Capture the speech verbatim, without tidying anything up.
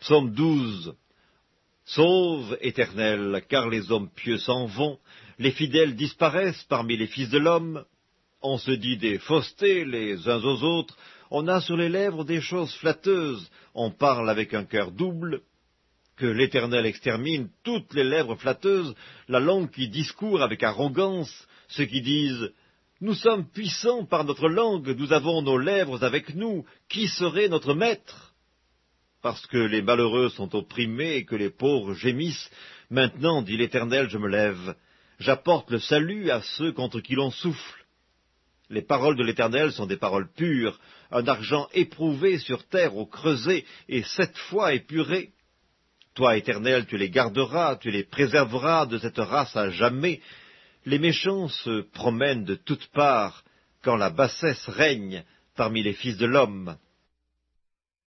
Psaume douze. Sauve, Éternel, car les hommes pieux s'en vont, les fidèles disparaissent parmi les fils de l'homme. On se dit des faussetés les uns aux autres, on a sur les lèvres des choses flatteuses, on parle avec un cœur double. Que l'Éternel extermine toutes les lèvres flatteuses, la langue qui discourt avec arrogance, ceux qui disent « Nous sommes puissants par notre langue, nous avons nos lèvres avec nous, qui serait notre maître ?» Parce que les malheureux sont opprimés et que les pauvres gémissent, maintenant, dit l'Éternel, je me lève. J'apporte le salut à ceux contre qui l'on souffle. Les paroles de l'Éternel sont des paroles pures, un argent éprouvé sur terre au creuset et sept fois épuré. Toi, Éternel, tu les garderas, tu les préserveras de cette race à jamais. Les méchants se promènent de toutes parts quand la bassesse règne parmi les fils de l'homme.